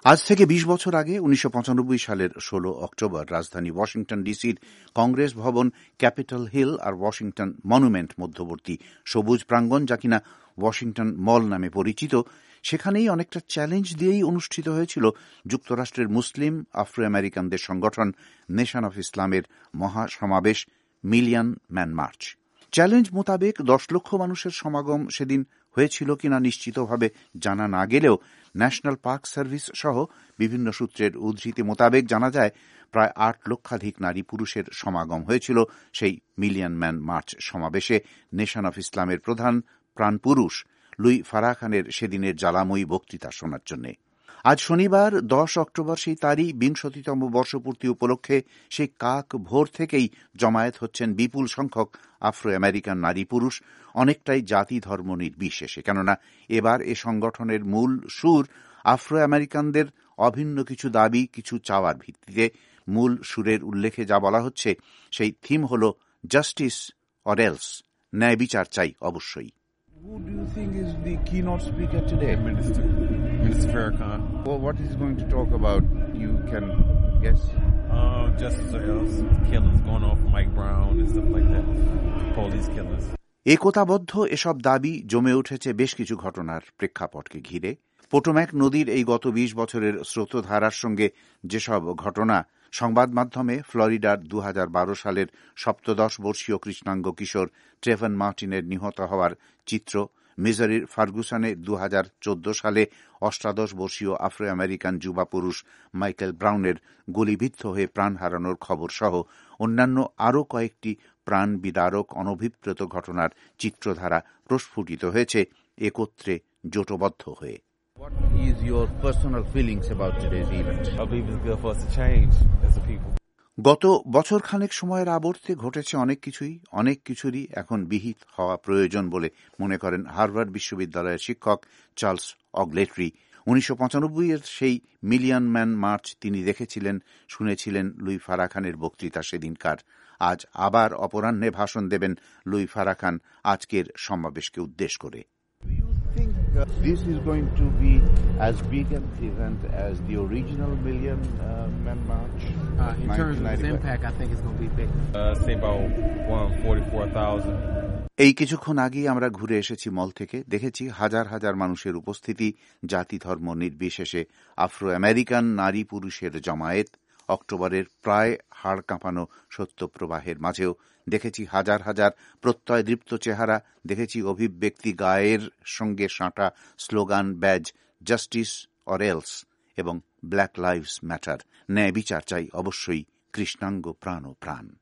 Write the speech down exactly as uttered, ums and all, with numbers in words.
আজ থেকে বিশ বছর আগে উনিশশো পঁচানব্বই সালের ষোলো অক্টোবর রাজধানী ওয়াশিংটন ডিসির কংগ্রেস ভবন, ক্যাপিটল হিল আর ওয়াশিংটন মনুমেন্ট মধ্যবর্তী সবুজ প্রাঙ্গণ, যা কিনা ওয়াশিংটন মল নামে পরিচিত, সেখানেই অনেকটা চ্যালেঞ্জ দিয়েই অনুষ্ঠিত হয়েছিল যুক্তরাষ্ট্রের মুসলিম আফ্রো আমেরিকানদের সংগঠন নেশন অফ ইসলামের মহাসমাবেশ মিলিয়ন ম্যান মার্চ। চ্যালেঞ্জ মোতাবেক দশ লক্ষ মানুষের সমাগম সেদিন হয়েছিল কিনা নিশ্চিতভাবে জানা না গেলেও ন্যাশনাল পার্ক সার্ভিস সহ বিভিন্ন সূত্রের উদ্ধৃতি মোতাবেক জানা যায় প্রায় আট লক্ষাধিক নারী পুরুষের সমাগম হয়েছিল সেই মিলিয়ন ম্যান মার্চ সমাবেশে নেশন অফ ইসলামের প্রধান প্রাণপুরুষ লুই ফারাখানের সেদিনের জ্বালাময়ী বক্তৃতা শোনার জন্য। আজ শনিবার দশ অক্টোবর সেই তারই বিংশতিতম বর্ষপূর্তি উপলক্ষে সেই কাক ভোর থেকেই জমায়েত হচ্ছেন বিপুল সংখ্যক আফ্রো আমেরিকান নারী পুরুষ, অনেকটাই জাতি ধর্ম নির্বিশেষে। কেননা এবার এ সংগঠনের মূল সুর আফ্রো আমেরিকানদের অভিন্ন কিছু দাবি, কিছু চাওয়ার ভিত্তিতে। মূল সুরের উল্লেখে যা বলা হচ্ছে সেই থিম হল জাস্টিস অর এলস, ন্যায় বিচার চাই অবশ্যই। Who do you think is the keynote speaker today? Minister. Minister Farrakhan. Well, what is he going to talk about? You can guess. Uh, justice or else. Killings going on for Mike Brown and stuff like that. Police killings. একতাবদ্ধ এসব দাবি জমে উঠেছে বেশ কিছু ঘটনার প্রেক্ষাপটকে ঘিরে। Potomac নদীর এই গত বিশ বছরের স্রোতধারার সঙ্গে যেসব ঘটনা সংবাদ মাধ্যমে ফ্লোরিডার দু হাজার বারো সালের সপ্তদশ বর্ষীয় কৃষ্ণাঙ্গ কিশোর ট্রেভন মার্টিনের নিহত হওয়ার চিত্র, মিজরির ফার্গুসনে দু হাজার চোদ্দ সালে অষ্টাদশ বর্ষীয় আফ্রো আমেরিকান যুবা পুরুষ মাইকেল ব্রাউনের গুলিবিদ্ধ হয়ে প্রাণ হারানোর খবর সহ অন্যান্য আরও কয়েকটি প্রাণ বিদারক অনভিপ্রেত ঘটনার চিত্রধারা প্রস্ফুটিত হয়েছে একত্রে জোটবদ্ধ হয়ে। What is your personal feelings about today's event? I believe it's good for us to change as a people. গত বছর খানেক সময়ের আবর্তে ঘটেছে অনেক কিছুই, অনেক কিছুরই এখন বিহিত হওয়া প্রয়োজন বলে মনে করেন হার্ভার্ড বিশ্ববিদ্যালয়ের শিক্ষক চার্লস অগলেট্রি। উনিশশো পঁচানব্বই এর সেই মিলিয়ন ম্যান মার্চ তিনি দেখেছিলেন, শুনেছিলেন লুই ফারাখানের বক্তৃতা সেদিনকার। আজ আবার অপরাহ্নে ভাষণ দেবেন লুই ফারাখান আজকের সমাবেশকে উদ্দেশ্য করে। Do you think uh, this is going to be as big an event as the original Million uh, Man March? Uh, in terms of its impact, I think it's going to be big. Uh, say about one forty-four thousand. এই কিছুক্ষণ আগেই আমরা ঘুরে এসেছি মল থেকে, দেখেছি হাজার হাজার মানুষের উপস্থিতি, জাতি ধর্ম নির্বিশেষে আফ্রো আমেরিকান নারী পুরুষের জমায়েত। অক্টোবরের প্রায় হাড় কাঁপানো সত্যপ্রবাহের মাঝেও দেখেছি হাজার হাজার প্রত্যয়দীপ্ত চেহারা, দেখেছি অভিব্যক্তি গায়ের সঙ্গে সাঁটা slogan, badge justice or else এবং ব্ল্যাক লাইভস ম্যাটার, ন্যায় বিচার চাই অবশ্যই, কৃষ্ণাঙ্গ প্রাণ ও প্রাণ।